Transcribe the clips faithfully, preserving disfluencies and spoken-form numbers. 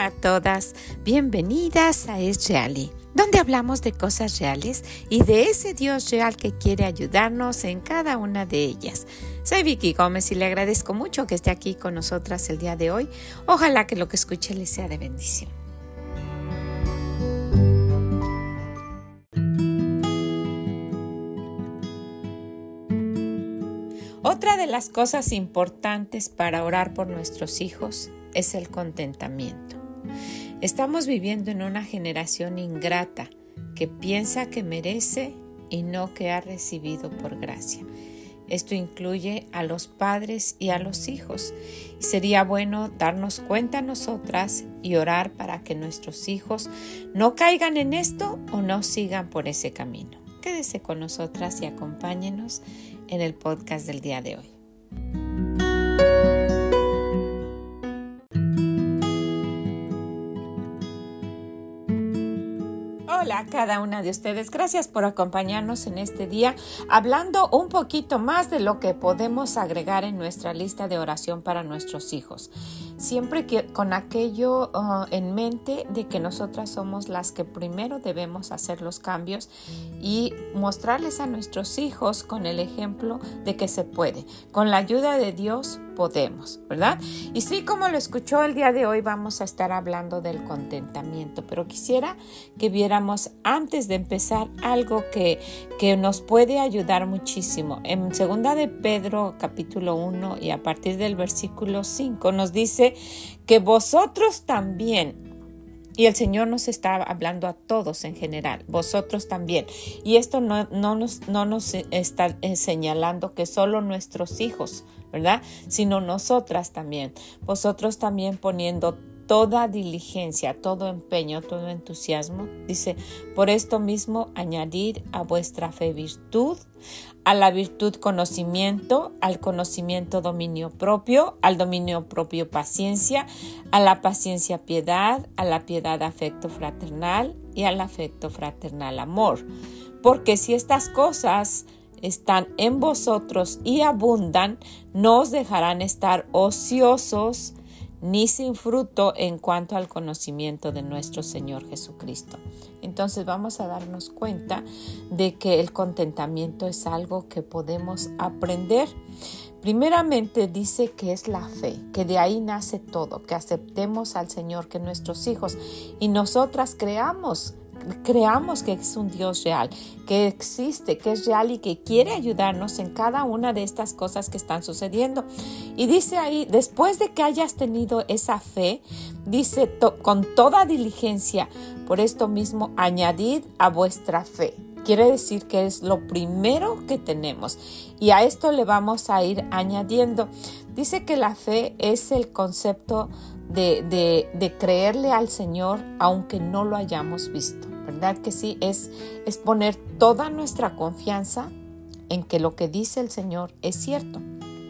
Hola a todas, bienvenidas a Es Reali, donde hablamos de cosas reales y de ese Dios real que quiere ayudarnos en cada una de ellas. Soy Vicky Gómez y le agradezco mucho que esté aquí con nosotras el día de hoy. Ojalá que lo que escuche le sea de bendición. Otra de las cosas importantes para orar por nuestros hijos es el contentamiento. Estamos viviendo en una generación ingrata que piensa que merece y no que ha recibido por gracia. Esto incluye a los padres y a los hijos. Sería bueno darnos cuenta nosotras y orar para que nuestros hijos no caigan en esto o no sigan por ese camino. Quédese con nosotras y acompáñenos en el podcast del día de hoy. Hola a cada una de ustedes, gracias por acompañarnos en este día, hablando un poquito más de lo que podemos agregar en nuestra lista de oración para nuestros hijos. Siempre que, con aquello uh, en mente de que nosotras somos las que primero debemos hacer los cambios y mostrarles a nuestros hijos con el ejemplo de que se puede. Con la ayuda de Dios podemos, ¿verdad? Y sí, como lo escuchó el día de hoy, vamos a estar hablando del contentamiento, pero quisiera que viéramos antes de empezar algo que, que nos puede ayudar muchísimo. En segunda de Pedro capítulo uno y a partir del versículo cinco nos dice que vosotros también, y el Señor nos está hablando a todos en general, vosotros también. Y esto no, no, nos, no nos está señalando que solo nuestros hijos, ¿verdad? Sino nosotras también. Vosotros también poniendo toda diligencia, todo empeño, todo entusiasmo. Dice, por esto mismo añadid a vuestra fe virtud, a la virtud conocimiento, al conocimiento dominio propio, al dominio propio paciencia, a la paciencia piedad, a la piedad afecto fraternal y al afecto fraternal amor. Porque si estas cosas están en vosotros y abundan, no os dejarán estar ociosos ni sin fruto en cuanto al conocimiento de nuestro Señor Jesucristo. Entonces vamos a darnos cuenta de que el contentamiento es algo que podemos aprender. Primeramente dice que es la fe, que de ahí nace todo, que aceptemos al Señor, que nuestros hijos y nosotras creamos Creamos que es un Dios real, que existe, que es real y que quiere ayudarnos en cada una de estas cosas que están sucediendo. Y dice ahí, después de que hayas tenido esa fe, dice to- con toda diligencia, por esto mismo añadid a vuestra fe. Quiere decir que es lo primero que tenemos y a esto le vamos a ir añadiendo. Dice que la fe es el concepto de, de, de creerle al Señor aunque no lo hayamos visto, ¿verdad que sí? Es, es poner toda nuestra confianza en que lo que dice el Señor es cierto,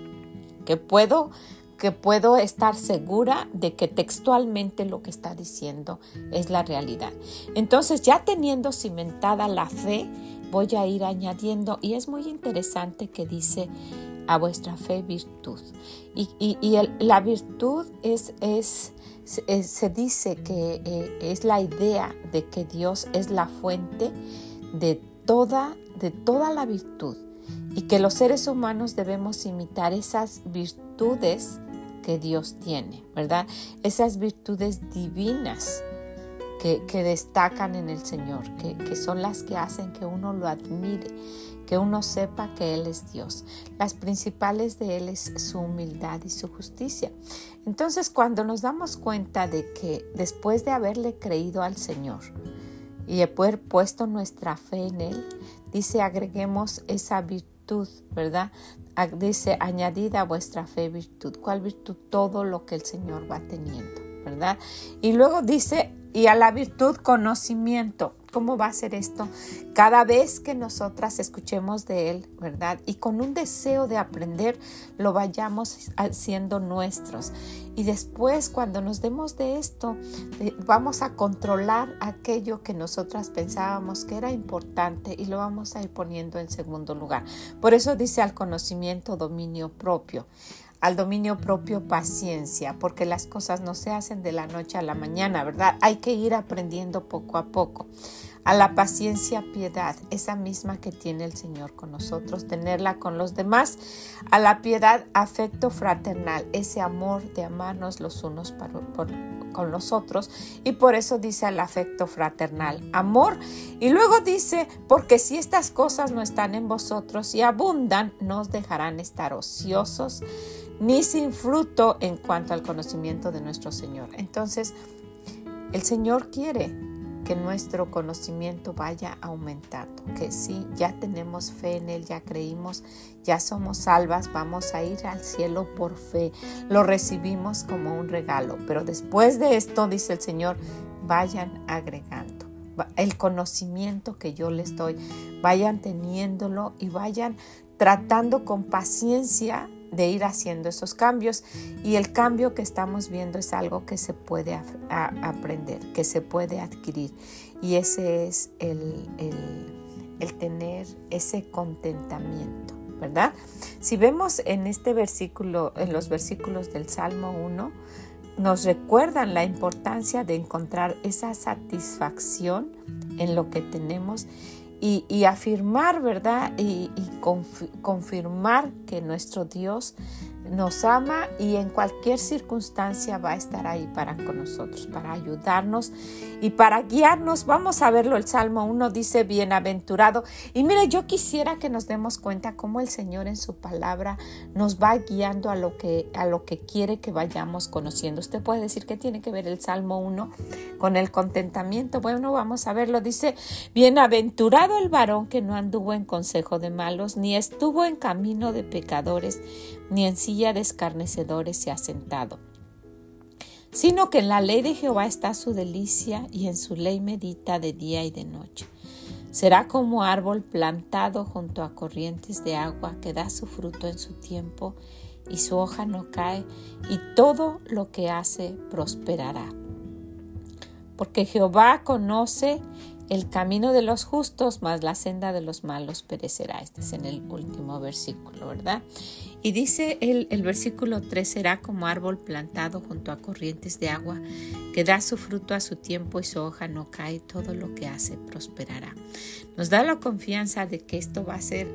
que puedo, que puedo estar segura de que textualmente lo que está diciendo es la realidad. Entonces, ya teniendo cimentada la fe, voy a ir añadiendo, y es muy interesante que dice a vuestra fe virtud. Y, y, y el, la virtud es, es, es, se dice que eh, es la idea de que Dios es la fuente de toda, de toda la virtud y que los seres humanos debemos imitar esas virtudes que Dios tiene, ¿verdad? Esas virtudes divinas que, que destacan en el Señor, que, que son las que hacen que uno lo admire, que uno sepa que Él es Dios. Las principales de Él es su humildad y su justicia. Entonces, cuando nos damos cuenta de que después de haberle creído al Señor y haber puesto nuestra fe en Él, dice, agreguemos esa virtud, ¿verdad? Dice, añadid a vuestra fe virtud. ¿Cuál virtud? Todo lo que el Señor va teniendo, ¿verdad? Y luego dice, y a la virtud conocimiento. ¿Cómo va a ser esto? Cada vez que nosotras escuchemos de Él, ¿verdad? Y con un deseo de aprender, lo vayamos haciendo nuestros. Y después, cuando nos demos de esto, vamos a controlar aquello que nosotras pensábamos que era importante y lo vamos a ir poniendo en segundo lugar. Por eso dice al conocimiento dominio propio. al dominio propio, paciencia, porque las cosas no se hacen de la noche a la mañana, ¿verdad? Hay que ir aprendiendo poco a poco. A la paciencia, piedad, esa misma que tiene el Señor con nosotros, tenerla con los demás. A la piedad, afecto fraternal, ese amor de amarnos los unos por, por, con los otros. Y por eso dice al afecto fraternal, amor. Y luego dice, porque si estas cosas no están en vosotros y abundan, no os dejarán estar ociosos ni sin fruto en cuanto al conocimiento de nuestro Señor. Entonces, el Señor quiere que nuestro conocimiento vaya aumentando, que sí, ya tenemos fe en Él, ya creímos, ya somos salvas, vamos a ir al cielo por fe, lo recibimos como un regalo, pero después de esto, dice el Señor, vayan agregando el conocimiento que yo les doy, vayan teniéndolo y vayan tratando con paciencia de ir haciendo esos cambios, y el cambio que estamos viendo es algo que se puede a, a, aprender, que se puede adquirir, y ese es el, el, el tener ese contentamiento, ¿verdad? Si vemos en este versículo, en los versículos del Salmo uno, nos recuerdan la importancia de encontrar esa satisfacción en lo que tenemos Y, y afirmar, ¿verdad? Y, y conf- confirmar que nuestro Dios nos ama y en cualquier circunstancia va a estar ahí para con nosotros, para ayudarnos y para guiarnos. Vamos a verlo, el Salmo uno dice, bienaventurado. Y mire, yo quisiera que nos demos cuenta cómo el Señor en su palabra nos va guiando a lo que, a lo que quiere que vayamos conociendo. Usted puede decir, ¿qué tiene que ver el Salmo uno con el contentamiento? Bueno, vamos a verlo. Dice, bienaventurado el varón que no anduvo en consejo de malos, ni estuvo en camino de pecadores, ni en silla de escarnecedores se ha sentado, sino que en la ley de Jehová está su delicia, y en su ley medita de día y de noche. Será como árbol plantado junto a corrientes de agua, que da su fruto en su tiempo, y su hoja no cae, y todo lo que hace prosperará. Porque Jehová conoce el camino de los justos, mas la senda de los malos perecerá. Este es en el último versículo, ¿verdad? Y dice el, el versículo tres, será como árbol plantado junto a corrientes de agua, que da su fruto a su tiempo y su hoja no cae, todo lo que hace prosperará. Nos da la confianza de que esto va a ser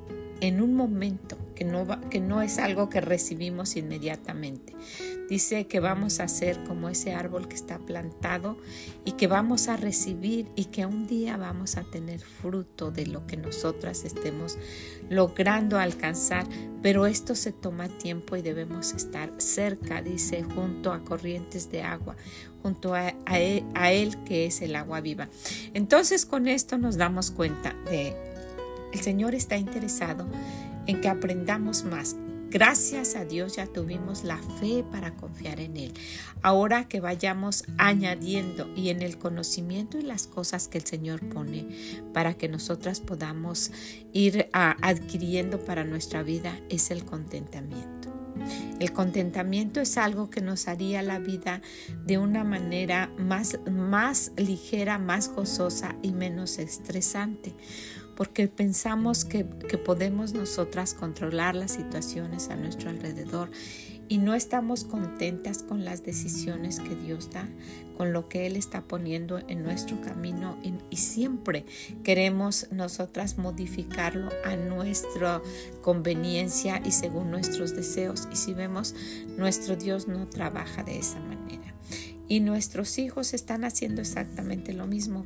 en un momento, que no, va, que no es algo que recibimos inmediatamente. Dice que vamos a ser como ese árbol que está plantado y que vamos a recibir, y que un día vamos a tener fruto de lo que nosotras estemos logrando alcanzar, pero esto se toma tiempo y debemos estar cerca, dice, junto a corrientes de agua, junto a, a, él, a él que es el agua viva. Entonces, con esto nos damos cuenta de el Señor está interesado en que aprendamos más. Gracias a Dios ya tuvimos la fe para confiar en Él. Ahora que vayamos añadiendo y en el conocimiento y las cosas que el Señor pone para que nosotras podamos ir a, adquiriendo para nuestra vida, es el contentamiento. El contentamiento es algo que nos haría la vida de una manera más, más ligera, más gozosa y menos estresante. Porque pensamos que, que podemos nosotras controlar las situaciones a nuestro alrededor y no estamos contentas con las decisiones que Dios da, con lo que Él está poniendo en nuestro camino, y, y siempre queremos nosotras modificarlo a nuestra conveniencia y según nuestros deseos. Y si vemos, nuestro Dios no trabaja de esa manera. Y nuestros hijos están haciendo exactamente lo mismo.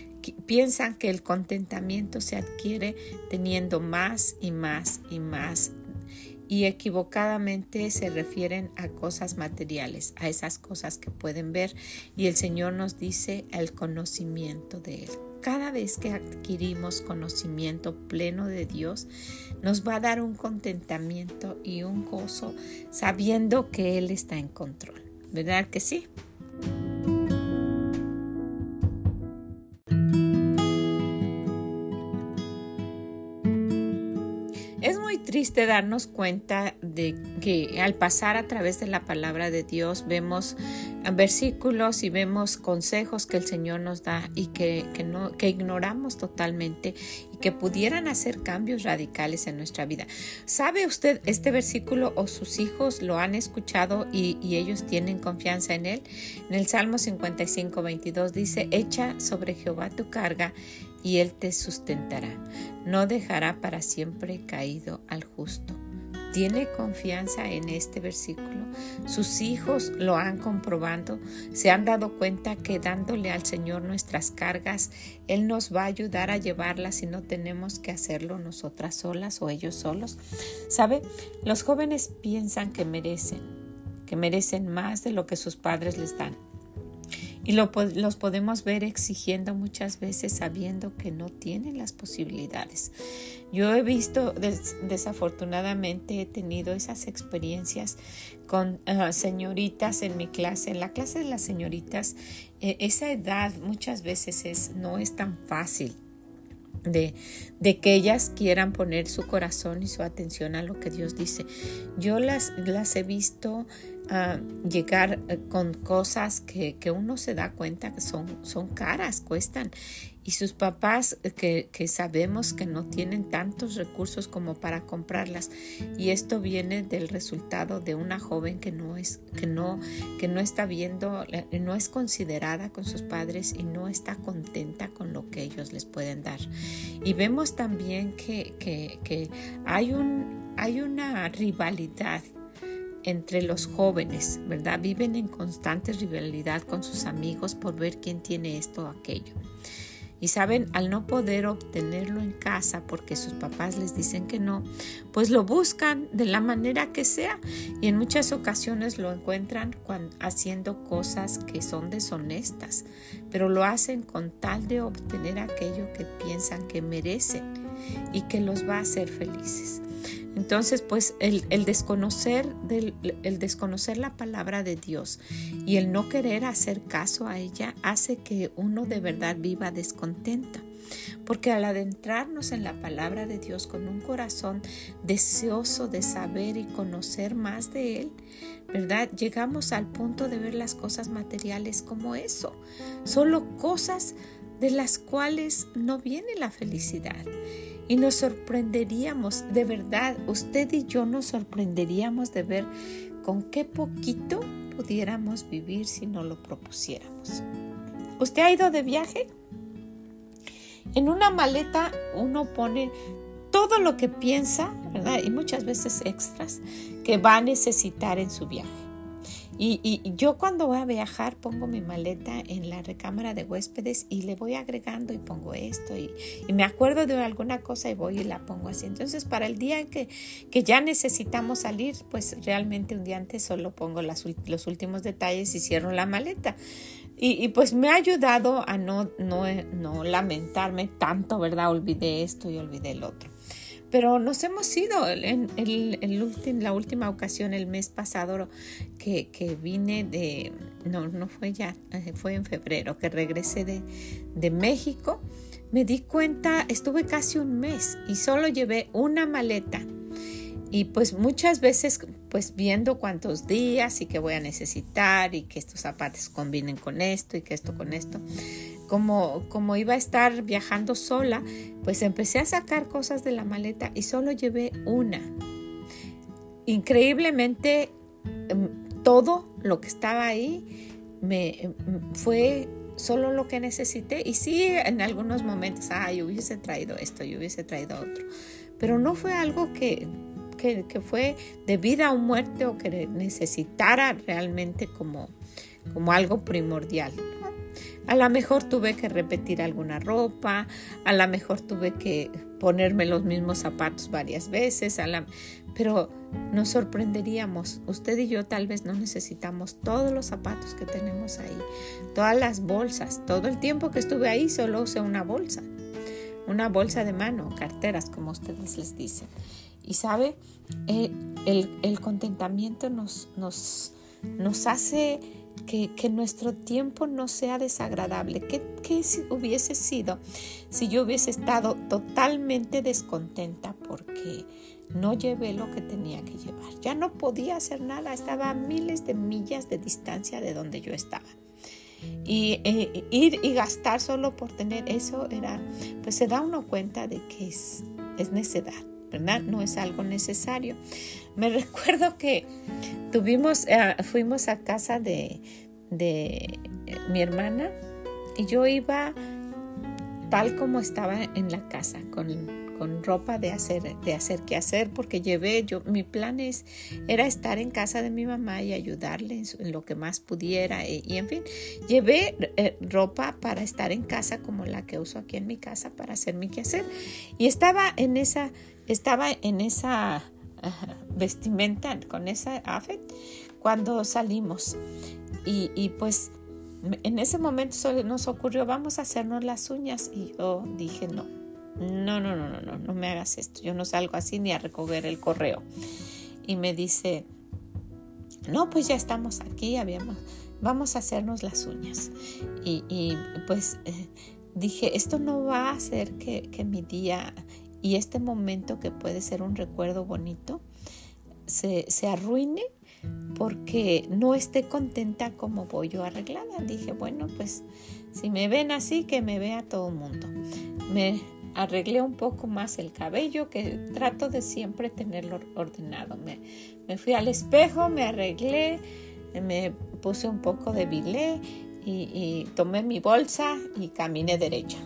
Piensan que el contentamiento se adquiere teniendo más y más y más, y equivocadamente se refieren a cosas materiales, a esas cosas que pueden ver, y el Señor nos dice el conocimiento de Él. Cada vez que adquirimos conocimiento pleno de Dios, nos va a dar un contentamiento y un gozo sabiendo que Él está en control. ¿Verdad que sí? Es muy triste darnos cuenta de que al pasar a través de la palabra de Dios vemos versículos y vemos consejos que el Señor nos da y que, que, no, que ignoramos totalmente y que pudieran hacer cambios radicales en nuestra vida. ¿Sabe usted este versículo o sus hijos lo han escuchado y, y ellos tienen confianza en él? En el Salmo cincuenta y cinco, veintidós dice: echa sobre Jehová tu carga y él te sustentará. No dejará para siempre caído al justo. ¿Tiene confianza en este versículo? Sus hijos lo han comprobado, se han dado cuenta que dándole al Señor nuestras cargas, Él nos va a ayudar a llevarlas y no tenemos que hacerlo nosotras solas o ellos solos. ¿Sabe? Los jóvenes piensan que merecen, que merecen más de lo que sus padres les dan. Y lo, los podemos ver exigiendo muchas veces sabiendo que no tienen las posibilidades. Yo he visto, des, desafortunadamente he tenido esas experiencias con uh, señoritas en mi clase. En la clase de las señoritas, eh, esa edad muchas veces es, no es tan fácil de, de que ellas quieran poner su corazón y su atención a lo que Dios dice. Yo las, las he visto Uh, llegar uh, con cosas que, que uno se da cuenta que son, son caras, cuestan, y sus papás uh, que, que sabemos que no tienen tantos recursos como para comprarlas, y esto viene del resultado de una joven que no es que no que no está viendo, no es considerada con sus padres y no está contenta con lo que ellos les pueden dar. Y vemos también que, que, que hay un hay una rivalidad entre los jóvenes, ¿verdad? Viven en constante rivalidad con sus amigos por ver quién tiene esto o aquello. Y saben, al no poder obtenerlo en casa porque sus papás les dicen que no, pues lo buscan de la manera que sea. Y en muchas ocasiones lo encuentran cuando, haciendo cosas que son deshonestas, pero lo hacen con tal de obtener aquello que piensan que merecen y que los va a hacer felices. Entonces, pues el, el, desconocer del, el desconocer la palabra de Dios y el no querer hacer caso a ella hace que uno de verdad viva descontenta. Porque al adentrarnos en la palabra de Dios con un corazón deseoso de saber y conocer más de Él, ¿verdad? Llegamos al punto de ver las cosas materiales como eso, solo cosas de las cuales no viene la felicidad. Y nos sorprenderíamos, de verdad, usted y yo nos sorprenderíamos de ver con qué poquito pudiéramos vivir si no lo propusiéramos. ¿Usted ha ido de viaje? En una maleta uno pone todo lo que piensa, ¿verdad? Y muchas veces extras que va a necesitar en su viaje. Y, y yo cuando voy a viajar pongo mi maleta en la recámara de huéspedes y le voy agregando y pongo esto y, y me acuerdo de alguna cosa y voy y la pongo así. Entonces para el día en que, que ya necesitamos salir, pues realmente un día antes solo pongo las, los últimos detalles y cierro la maleta. Y, y pues me ha ayudado a no, no, no lamentarme tanto, ¿verdad? Olvidé esto y olvidé el otro. Pero nos hemos ido en, en, en, en la última ocasión, el mes pasado, que, que vine de, no, no fue ya, fue en febrero, que regresé de, de México. Me di cuenta, estuve casi un mes y solo llevé una maleta. Y pues muchas veces pues viendo cuántos días y qué voy a necesitar y que estos zapatos combinen con esto y que esto con esto. Como, como iba a estar viajando sola, pues empecé a sacar cosas de la maleta y solo llevé una. Increíblemente, todo lo que estaba ahí me fue solo lo que necesité. Y sí, en algunos momentos, ah, yo hubiese traído esto, yo hubiese traído otro. Pero no fue algo que, que, que fue de vida o muerte o que necesitara realmente como, como algo primordial. A lo mejor tuve que repetir alguna ropa, a lo mejor tuve que ponerme los mismos zapatos varias veces, a la, pero nos sorprenderíamos. Usted y yo tal vez no necesitamos todos los zapatos que tenemos ahí, todas las bolsas. Todo el tiempo que estuve ahí solo usé una bolsa, una bolsa de mano, carteras, como ustedes les dicen. Y sabe, eh, el, el contentamiento nos, nos, nos hace que, que nuestro tiempo no sea desagradable. ¿Qué, qué hubiese sido si yo hubiese estado totalmente descontenta porque no llevé lo que tenía que llevar? Ya no podía hacer nada, estaba a miles de millas de distancia de donde yo estaba. Y eh, ir y gastar solo por tener eso era, pues se da uno cuenta de que es, es necedad, ¿verdad? No es algo necesario. Me recuerdo que tuvimos, uh, fuimos a casa de, de mi hermana y yo iba tal como estaba en la casa, con con ropa de hacer, de hacer qué hacer, porque llevé, yo, mi plan es, era estar en casa de mi mamá y ayudarle en, su, en lo que más pudiera, y, y en fin, llevé eh, ropa para estar en casa como la que uso aquí en mi casa para hacer mi quehacer, y estaba en esa, estaba en esa uh, vestimenta, con esa outfit, cuando salimos, y, y pues en ese momento nos ocurrió, vamos a hacernos las uñas, y yo dije, no, No, no, no, no, no, no me hagas esto. Yo no salgo así ni a recoger el correo. Y me dice, no, pues ya estamos aquí, habíamos, vamos a hacernos las uñas. Y, y pues eh, dije, esto no va a hacer que, que mi día y este momento que puede ser un recuerdo bonito se, se arruine porque no esté contenta como voy yo arreglada. Dije, bueno, pues si me ven así, que me vea todo el mundo. Me arreglé un poco más el cabello, que trato de siempre tenerlo ordenado. Me, me fui al espejo, me arreglé, me puse un poco de bilé y, y tomé mi bolsa y caminé derecha.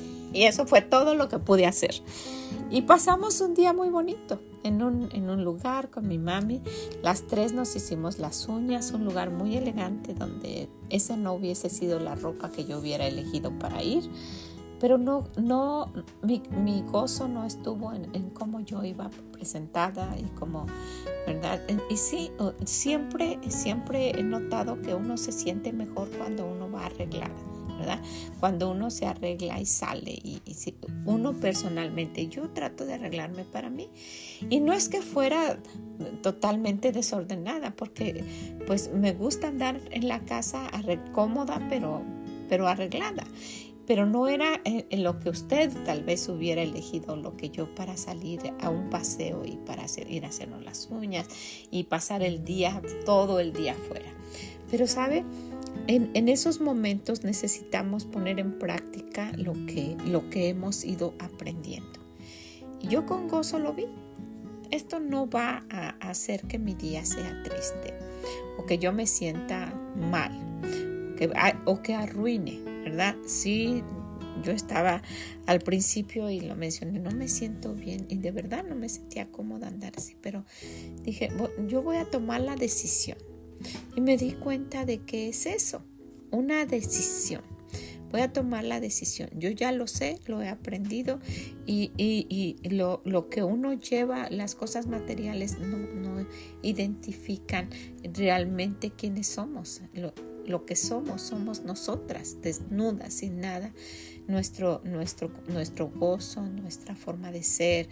Y eso fue todo lo que pude hacer. Y pasamos un día muy bonito en un, en un lugar con mi mami. Las tres nos hicimos las uñas, un lugar muy elegante donde esa no hubiese sido la ropa que yo hubiera elegido para ir. Pero no, no, mi, mi gozo no estuvo en, en cómo yo iba presentada y cómo, ¿verdad? Y sí, siempre, siempre he notado que uno se siente mejor cuando uno va arreglada, ¿verdad? Cuando uno se arregla y sale. Y, y si, uno personalmente, yo trato de arreglarme para mí. Y no es que fuera totalmente desordenada, porque pues me gusta andar en la casa arregl- cómoda, pero, pero arreglada. Pero no era en lo que usted tal vez hubiera elegido, lo que yo para salir a un paseo y para hacer, ir a hacernos las uñas y pasar el día, todo el día afuera. Pero sabe, en, en esos momentos necesitamos poner en práctica lo que, lo que hemos ido aprendiendo. Y yo con gozo lo vi. Esto no va a hacer que mi día sea triste o que yo me sienta mal que, o que arruine, ¿verdad? Sí, yo estaba al principio y lo mencioné, no me siento bien y de verdad no me sentía cómoda andar así, pero dije, yo voy a tomar la decisión y me di cuenta de que es eso, una decisión. Voy a tomar la decisión. Yo ya lo sé, lo he aprendido y, y, y lo, lo que uno lleva, las cosas materiales no, no identifican realmente quiénes somos. Lo, lo que somos, somos nosotras, desnudas, sin nada. Nuestro, nuestro, nuestro gozo, nuestra forma de ser,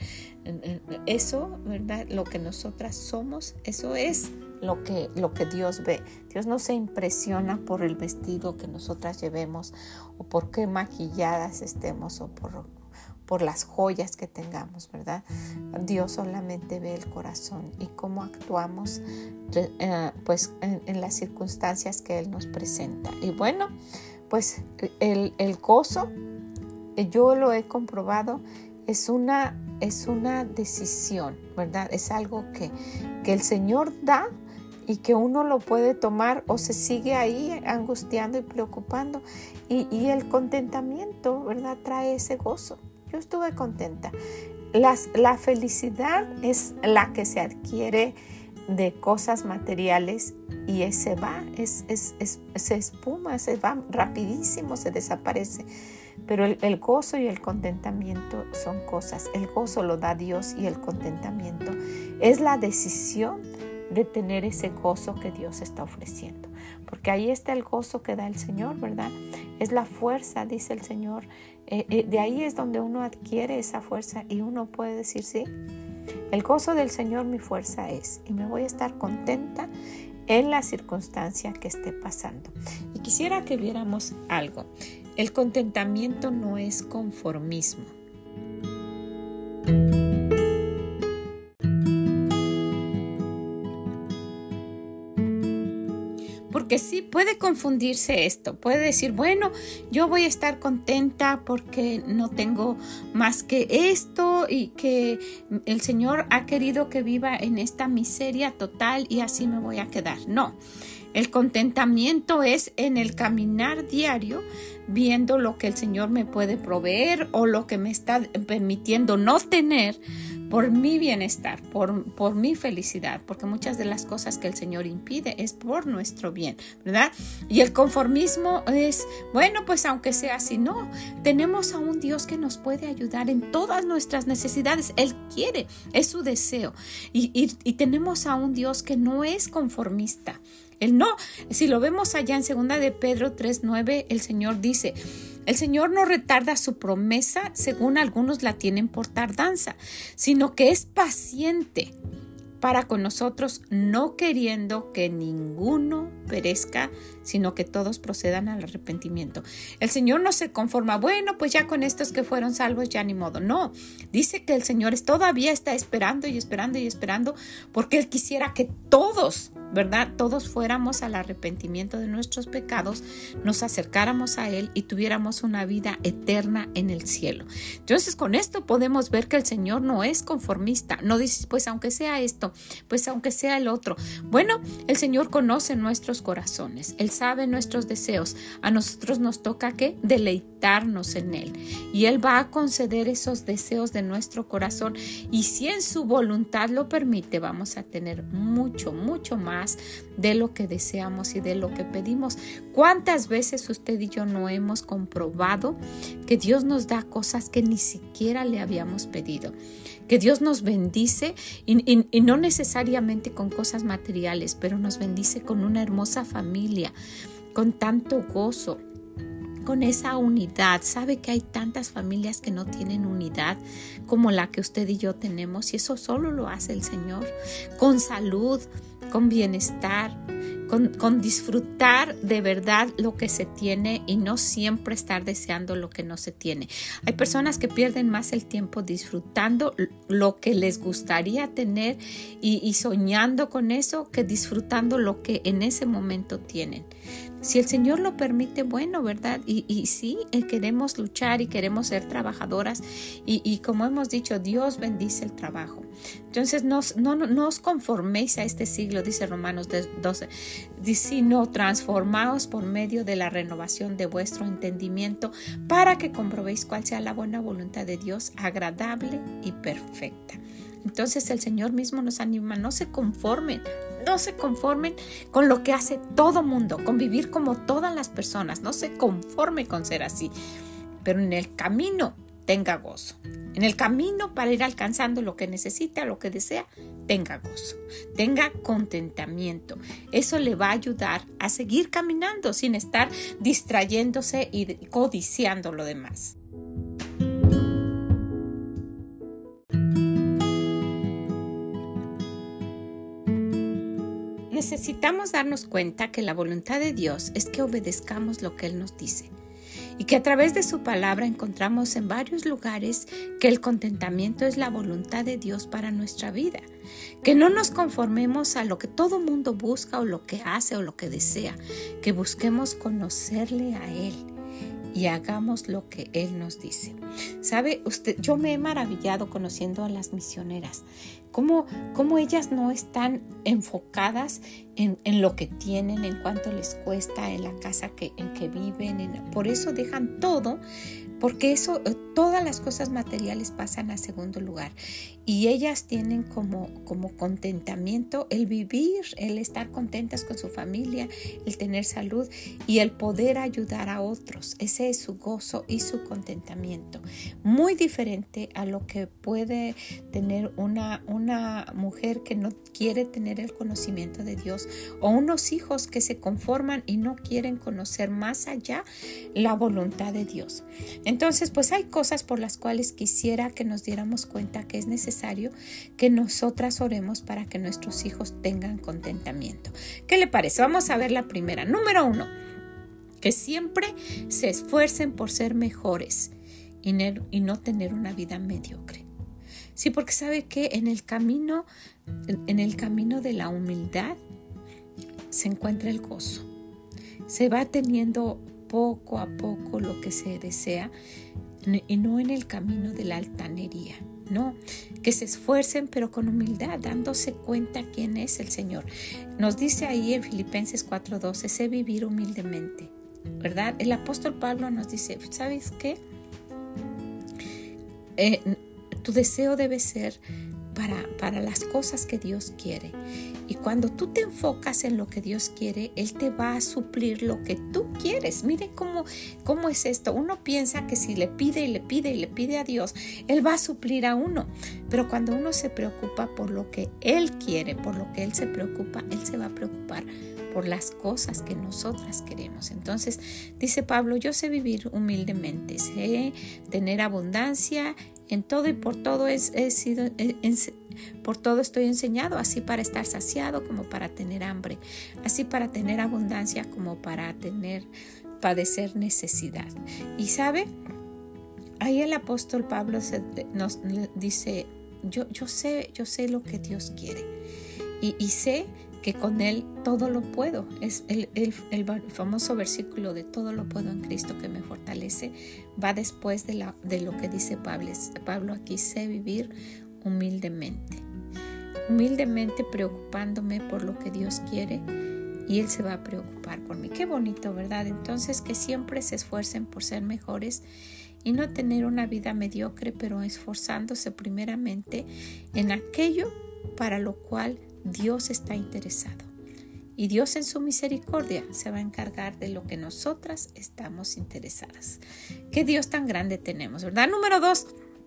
eso, ¿verdad? Lo que nosotras somos, eso es lo que, lo que Dios ve. Dios no se impresiona por el vestido que nosotras llevemos o por qué maquilladas estemos o por, por las joyas que tengamos, ¿verdad? Dios solamente ve el corazón y cómo actuamos eh, pues en, en las circunstancias que Él nos presenta. Y bueno, pues el, el gozo, yo lo he comprobado, es una, es una decisión, ¿verdad? Es algo que, que el Señor da y que uno lo puede tomar o se sigue ahí angustiando y preocupando. Y, y el contentamiento, ¿verdad? Trae ese gozo. Yo estuve contenta. Las, la felicidad es la que se adquiere de cosas materiales y se va, es, es, es, se espuma, se va rapidísimo, se desaparece. Pero el, el gozo y el contentamiento son cosas. El gozo lo da Dios y el contentamiento es la decisión de tener ese gozo que Dios está ofreciendo. Porque ahí está el gozo que da el Señor, ¿verdad? Es la fuerza, dice el Señor. Eh, eh, de ahí es donde uno adquiere esa fuerza y uno puede decir, sí, el gozo del Señor mi fuerza es. Y me voy a estar contenta en la circunstancia que esté pasando. Y quisiera que viéramos algo. El contentamiento no es conformismo. Porque sí, puede confundirse esto. Puede decir, bueno, yo voy a estar contenta porque no tengo más que esto y que el Señor ha querido que viva en esta miseria total y así me voy a quedar. No, el contentamiento es en el caminar diario, viendo lo que el Señor me puede proveer o lo que me está permitiendo no tener, por mi bienestar, por, por mi felicidad, porque muchas de las cosas que el Señor impide es por nuestro bien, ¿verdad? Y el conformismo es, bueno, pues aunque sea así, no, tenemos a un Dios que nos puede ayudar en todas nuestras necesidades. Él quiere, es su deseo. Y, y, y tenemos a un Dios que no es conformista. Él no, si lo vemos allá en segunda de Pedro tres nueve, el Señor dice, el Señor no retarda su promesa, según algunos la tienen por tardanza, sino que es paciente para con nosotros, no queriendo que ninguno perezca, sino que todos procedan al arrepentimiento. El Señor no se conforma, bueno, pues ya con estos que fueron salvos ya ni modo. No, dice que el Señor todavía está esperando y esperando y esperando, porque Él quisiera que todos, ¿verdad? Todos fuéramos al arrepentimiento de nuestros pecados, nos acercáramos a Él y tuviéramos una vida eterna en el cielo. Entonces, con esto podemos ver que el Señor no es conformista. No dice, pues aunque sea esto, pues aunque sea el otro. Bueno, el Señor conoce nuestros corazones. Él sabe nuestros deseos. A nosotros nos toca ¿qué? Deleitarnos en Él. Y Él va a conceder esos deseos de nuestro corazón. Y si en su voluntad lo permite, vamos a tener mucho, mucho más de lo que deseamos y de lo que pedimos. ¿Cuántas veces usted y yo no hemos comprobado que Dios nos da cosas que ni siquiera le habíamos pedido? Que Dios nos bendice y, y, y no necesariamente con cosas materiales, pero nos bendice con una hermosa familia, con tanto gozo, con esa unidad. Sabe que hay tantas familias que no tienen unidad como la que usted y yo tenemos, y eso solo lo hace el Señor. Con salud, con bienestar, con, con disfrutar de verdad lo que se tiene y no siempre estar deseando lo que no se tiene. Hay personas que pierden más el tiempo disfrutando lo que les gustaría tener y, y soñando con eso que disfrutando lo que en ese momento tienen. Si el Señor lo permite, bueno, ¿verdad? Y, y sí, queremos luchar y queremos ser trabajadoras y, y como hemos dicho, Dios bendice el trabajo. Entonces, no, no, no os conforméis a este siglo, dice Romanos doce, sino transformaos por medio de la renovación de vuestro entendimiento para que comprobéis cuál sea la buena voluntad de Dios, agradable y perfecta. Entonces el Señor mismo nos anima, no se conformen, no se conformen con lo que hace todo mundo, con vivir como todas las personas, no se conforme con ser así, pero en el camino tenga gozo, en el camino para ir alcanzando lo que necesita, lo que desea, tenga gozo, tenga contentamiento. Eso le va a ayudar a seguir caminando sin estar distrayéndose y codiciando lo demás. Necesitamos darnos cuenta que la voluntad de Dios es que obedezcamos lo que Él nos dice y que a través de su palabra encontramos en varios lugares que el contentamiento es la voluntad de Dios para nuestra vida, que no nos conformemos a lo que todo mundo busca o lo que hace o lo que desea, que busquemos conocerle a Él y hagamos lo que Él nos dice. ¿Sabe usted? Yo me he maravillado conociendo a las misioneras, cómo, cómo ellas no están enfocadas en, en lo que tienen, en cuánto les cuesta, en la casa que, en que viven, en, por eso dejan todo, porque eso, todas las cosas materiales pasan a segundo lugar y ellas tienen como, como contentamiento el vivir, el estar contentas con su familia, el tener salud y el poder ayudar a otros. Ese es su gozo y su contentamiento. Muy diferente a lo que puede tener una, una mujer que no quiere tener el conocimiento de Dios o unos hijos que se conforman y no quieren conocer más allá la voluntad de Dios. Entonces, pues hay cosas por las cuales quisiera que nos diéramos cuenta que es necesario que nosotras oremos para que nuestros hijos tengan contentamiento. ¿Qué le parece? Vamos a ver la primera. Número uno, que siempre se esfuercen por ser mejores y, ne- y no tener una vida mediocre. Sí, porque sabe que en el camino, en el camino de la humildad se encuentra el gozo. Se va teniendo poco a poco lo que se desea y no en el camino de la altanería. No, que se esfuercen pero con humildad, dándose cuenta quién es el Señor. Nos dice ahí en Filipenses cuatro doce, sé vivir humildemente, ¿verdad? El apóstol Pablo nos dice, ¿sabes qué? Eh, tu deseo debe ser para, para las cosas que Dios quiere. Y cuando tú te enfocas en lo que Dios quiere, Él te va a suplir lo que tú quieres. Mire cómo, cómo es esto. Uno piensa que si le pide y le pide y le pide a Dios, Él va a suplir a uno. Pero cuando uno se preocupa por lo que Él quiere, por lo que Él se preocupa, Él se va a preocupar por las cosas que nosotras queremos. Entonces, dice Pablo, yo sé vivir humildemente, sé tener abundancia en todo y por todo he, he sido, he, he, por todo estoy enseñado, así para estar saciado como para tener hambre, así para tener abundancia como para tener, padecer necesidad. Y sabe, ahí el apóstol Pablo se, nos dice, yo, yo sé, yo sé lo que Dios quiere y, y sé que con Él todo lo puedo. Es el, el, el famoso versículo de todo lo puedo en Cristo que me fortalece, va después de, la, de lo que dice Pablo. Pablo aquí, sé vivir humildemente. Humildemente preocupándome por lo que Dios quiere y Él se va a preocupar por mí. Qué bonito, ¿verdad? Entonces, que siempre se esfuercen por ser mejores y no tener una vida mediocre, pero esforzándose primeramente en aquello para lo cual Dios está interesado. Y Dios en su misericordia se va a encargar de lo que nosotras estamos interesadas. Qué Dios tan grande tenemos, ¿verdad? Número dos,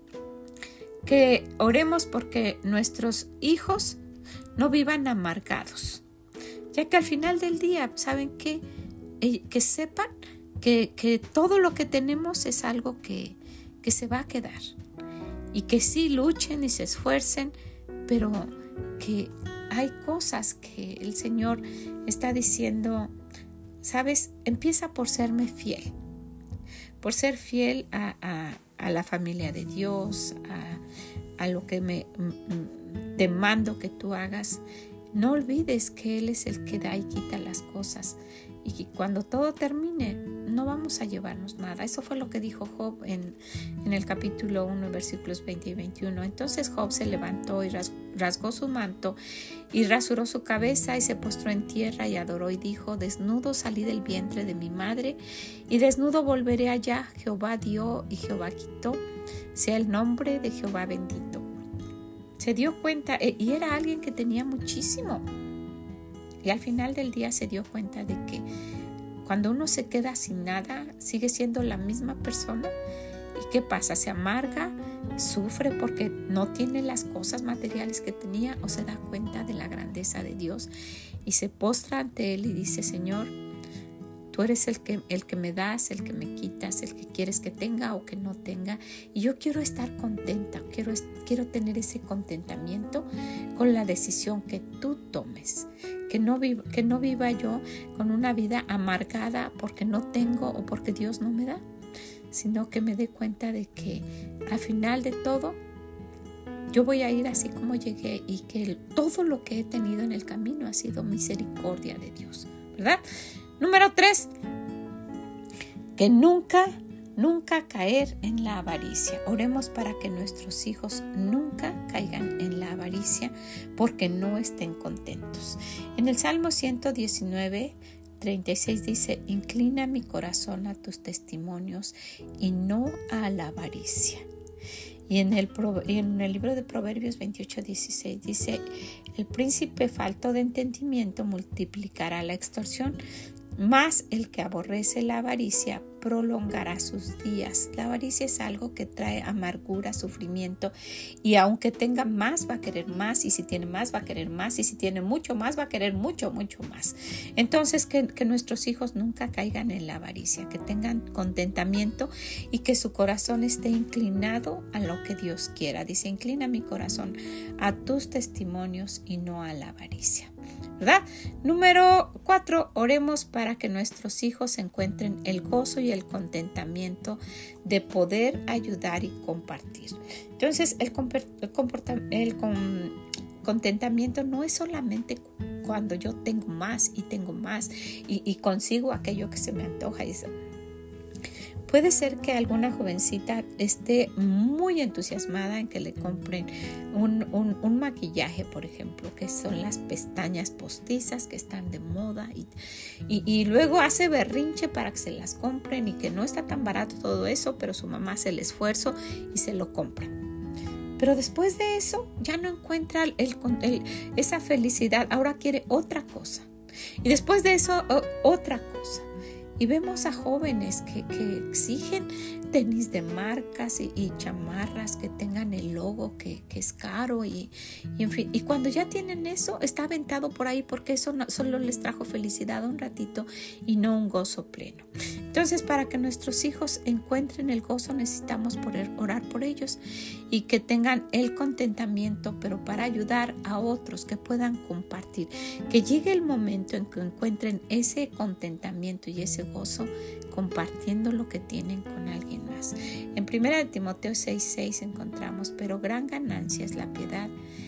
que oremos porque nuestros hijos no vivan amargados. Ya que al final del día, ¿saben qué? Que sepan que, que todo lo que tenemos es algo que, que se va a quedar. Y que sí luchen y se esfuercen, pero que hay cosas que el Señor está diciendo, ¿sabes? Empieza por serme fiel, por ser fiel a, a, a la familia de Dios, a, a lo que me m, te mando que tú hagas. No olvides que Él es el que da y quita las cosas y que cuando todo termine no vamos a llevarnos nada. Eso fue lo que dijo Job en, en el capítulo uno, versículos veinte y veintiuno. Entonces Job se levantó y rasgó su manto y rasuró su cabeza y se postró en tierra y adoró y dijo, desnudo salí del vientre de mi madre y desnudo volveré allá. Jehová dio y Jehová quitó, sea el nombre de Jehová bendito. Se dio cuenta, y era alguien que tenía muchísimo, y al final del día se dio cuenta de que cuando uno se queda sin nada, sigue siendo la misma persona. ¿Y qué pasa? Se amarga, sufre porque no tiene las cosas materiales que tenía, o se da cuenta de la grandeza de Dios y se postra ante Él y dice, Señor, tú eres el que, el que me das, el que me quitas, el que quieres que tenga o que no tenga. Y yo quiero estar contenta, quiero, quiero tener ese contentamiento con la decisión que tú tomes. Que no, viva, que no viva yo con una vida amargada porque no tengo o porque Dios no me da, sino que me dé cuenta de que al final de todo yo voy a ir así como llegué y que el, todo lo que he tenido en el camino ha sido misericordia de Dios, ¿verdad? Número tres, que nunca, nunca caer en la avaricia. Oremos para que nuestros hijos nunca caigan en la avaricia porque no estén contentos. En el Salmo ciento diecinueve, treinta y seis dice, inclina mi corazón a tus testimonios y no a la avaricia. Y en el, en el libro de Proverbios veintiocho, dieciséis dice, el príncipe falto de entendimiento multiplicará la extorsión Mas el que aborrece la avaricia prolongará sus días. La avaricia es algo que trae amargura, sufrimiento, y aunque tenga más va a querer más, y si tiene más va a querer más, y si tiene mucho más va a querer mucho, mucho más. Entonces que, que nuestros hijos nunca caigan en la avaricia, que tengan contentamiento y que su corazón esté inclinado a lo que Dios quiera. Dice, inclina mi corazón a tus testimonios y no a la avaricia, ¿verdad? Número cuatro, oremos para que nuestros hijos encuentren el gozo y el contentamiento de poder ayudar y compartir. Entonces, el, el, el con, contentamiento no es solamente cuando yo tengo más y tengo más y, y consigo aquello que se me antoja. Y eso. Puede ser que alguna jovencita esté muy entusiasmada en que le compren un, un, un maquillaje, por ejemplo, que son las pestañas postizas que están de moda y, y, y luego hace berrinche para que se las compren y que no está tan barato todo eso, pero su mamá hace el esfuerzo y se lo compra. Pero después de eso ya no encuentra el, el, esa felicidad, ahora quiere otra cosa. Y después de eso otra cosa. Y vemos a jóvenes que, que exigen tenis de marcas y, y chamarras que tengan el logo que, que es caro y, y en fin. Y cuando ya tienen eso, está aventado por ahí porque eso no, solo les trajo felicidad un ratito y no un gozo pleno. Entonces, para que nuestros hijos encuentren el gozo, necesitamos poder orar por ellos y que tengan el contentamiento, pero para ayudar a otros que puedan compartir. Que llegue el momento en que encuentren ese contentamiento y ese gozo compartiendo lo que tienen con alguien más. En primera de Timoteo seis seis encontramos, pero gran ganancia es la piedad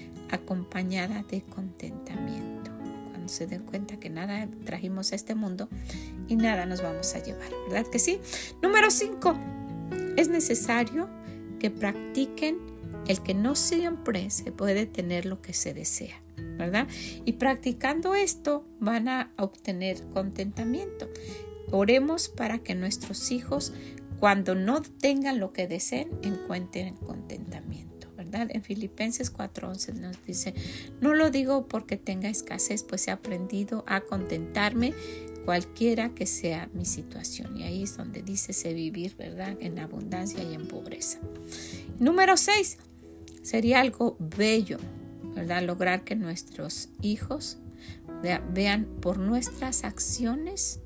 acompañada de contentamiento. Cuando se den cuenta que nada trajimos a este mundo y nada nos vamos a llevar, ¿verdad que sí? Número cinco, es necesario que practiquen el que no siempre se puede tener lo que se desea, ¿verdad? Y practicando esto van a obtener contentamiento. Oremos para que nuestros hijos, cuando no tengan lo que deseen, encuentren contentamiento, ¿verdad? En Filipenses cuatro once nos dice, no lo digo porque tenga escasez, pues he aprendido a contentarme cualquiera que sea mi situación. Y ahí es donde dice sé vivir, ¿verdad? En abundancia y en pobreza. Número seis, sería algo bello, ¿verdad? Lograr que nuestros hijos vean por nuestras acciones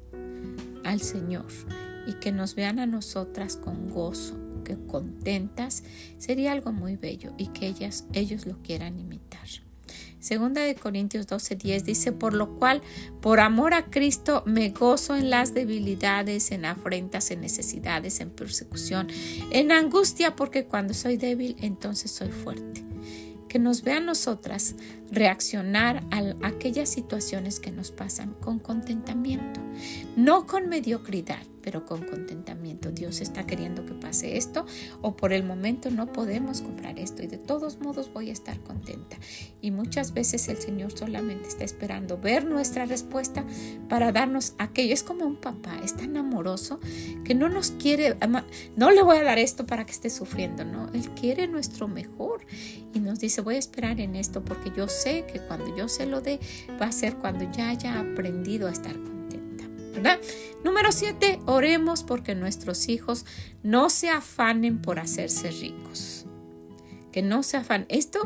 al Señor y que nos vean a nosotras con gozo, que contentas, sería algo muy bello y que ellas, ellos lo quieran imitar. Segunda de Corintios doce diez dice, por lo cual, por amor a Cristo, me gozo en las debilidades, en afrentas, en necesidades, en persecución, en angustia, porque cuando soy débil, entonces soy fuerte. Que nos vean nosotras reaccionar a aquellas situaciones que nos pasan con contentamiento, no con mediocridad, pero con contentamiento. Dios está queriendo que pase esto o por el momento no podemos comprar esto y de todos modos voy a estar contenta. Y muchas veces el Señor solamente está esperando ver nuestra respuesta para darnos aquello. Es como un papá, es tan amoroso que no nos quiere, no le voy a dar esto para que esté sufriendo, no, Él quiere nuestro mejor y nos dice voy a esperar en esto porque yo sé que cuando yo se lo dé va a ser cuando ya haya aprendido a estar contenta, ¿verdad? Número siete, oremos porque nuestros hijos no se afanen por hacerse ricos. Que no se afanen. Esto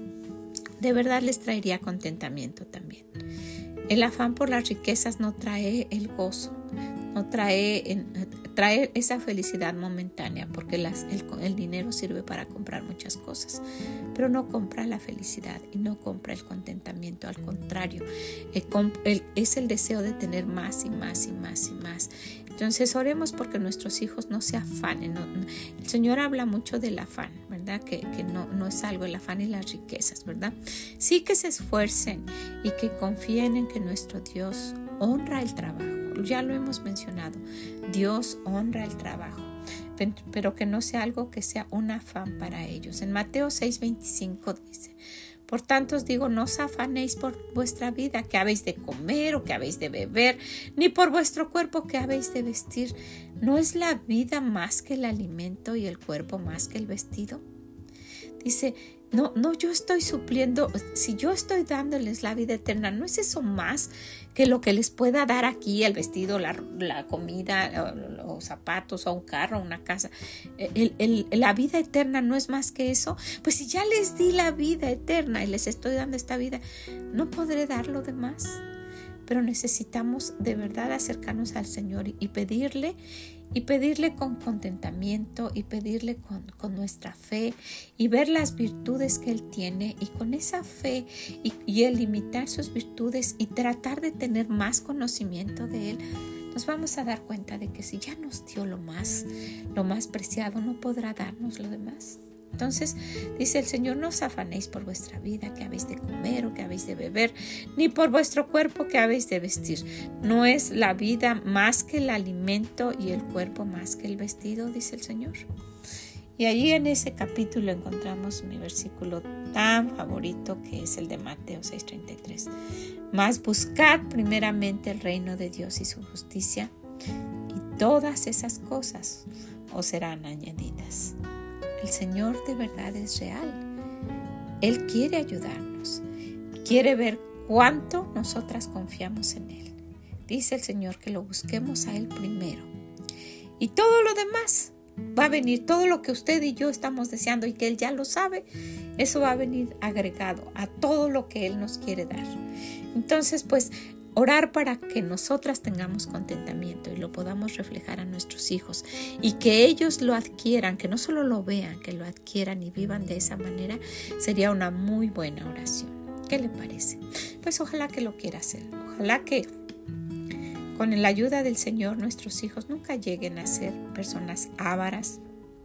de verdad les traería contentamiento también. El afán por las riquezas no trae el gozo, no trae, trae esa felicidad momentánea porque las, el, el dinero sirve para comprar muchas cosas, pero no compra la felicidad y no compra el contentamiento. Al contrario, el, el, es el deseo de tener más y más y más y más. Entonces oremos porque nuestros hijos no se afanen. No, no. El Señor habla mucho del afán, ¿verdad? Que, que no, no es algo el afán y las riquezas, ¿verdad? Sí que se esfuercen y que confíen en que nuestro Dios honra el trabajo. Ya lo hemos mencionado. Dios honra el trabajo, pero que no sea algo que sea un afán para ellos. En Mateo seis veinticinco dice, por tanto os digo, no os afanéis por vuestra vida, que habéis de comer o que habéis de beber, ni por vuestro cuerpo que habéis de vestir. ¿No es la vida más que el alimento y el cuerpo más que el vestido? dice, no, no, yo estoy supliendo, si yo estoy dándoles la vida eterna, ¿no es eso más que lo que les pueda dar aquí, el vestido, la, la comida, los zapatos, o un carro, una casa? El, el, la vida eterna no es más que eso. Pues si ya les di la vida eterna y les estoy dando esta vida, ¿no podré dar lo demás? Pero necesitamos de verdad acercarnos al Señor y, y pedirle, y pedirle con contentamiento, y pedirle con, con nuestra fe, y ver las virtudes que Él tiene, y con esa fe y, y el imitar sus virtudes y tratar de tener más conocimiento de Él, nos vamos a dar cuenta de que si ya nos dio lo más, lo más preciado, no podrá darnos lo demás. Entonces dice el Señor, no os afanéis por vuestra vida, que habéis de comer o que habéis de beber, ni por vuestro cuerpo que habéis de vestir. ¿No es la vida más que el alimento y el cuerpo más que el vestido?, dice el Señor. Y allí en ese capítulo encontramos mi versículo tan favorito, que es el de Mateo seis treinta y tres. Mas buscad primeramente el reino de Dios y su justicia, y todas esas cosas os serán añadidas. El Señor de verdad es real. Él quiere ayudarnos. Quiere ver cuánto nosotras confiamos en Él. Dice el Señor que lo busquemos a Él primero. Y todo lo demás va a venir, todo lo que usted y yo estamos deseando y que Él ya lo sabe, eso va a venir agregado a todo lo que Él nos quiere dar. Entonces, pues, orar para que nosotras tengamos contentamiento y lo podamos reflejar a nuestros hijos y que ellos lo adquieran, que no solo lo vean, que lo adquieran y vivan de esa manera, sería una muy buena oración. ¿Qué le parece? Pues ojalá que lo quiera hacer. Ojalá que con la ayuda del Señor nuestros hijos nunca lleguen a ser personas ávaras,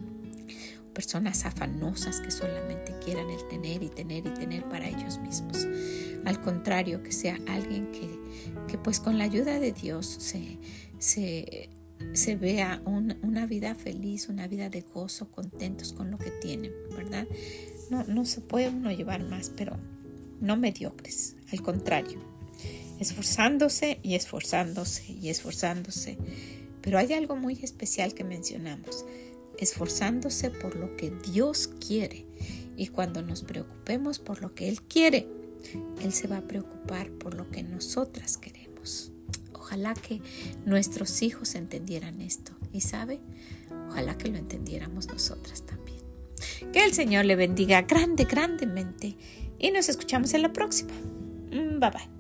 personas afanosas que solamente quieran el tener y tener y tener para ellos mismos. Al contrario, que sea alguien que, que pues con la ayuda de Dios se, se, se vea un, una vida feliz, una vida de gozo, contentos con lo que tienen, ¿verdad? No, no se puede uno llevar más, pero no mediocres, al contrario, esforzándose y esforzándose y esforzándose. Pero hay algo muy especial que mencionamos, esforzándose por lo que Dios quiere. Y cuando nos preocupemos por lo que Él quiere, Él se va a preocupar por lo que nosotras queremos. Ojalá que nuestros hijos entendieran esto. Y sabe, ojalá que lo entendiéramos nosotras también. Que el Señor le bendiga grande, grandemente. Y nos escuchamos en la próxima. Bye bye.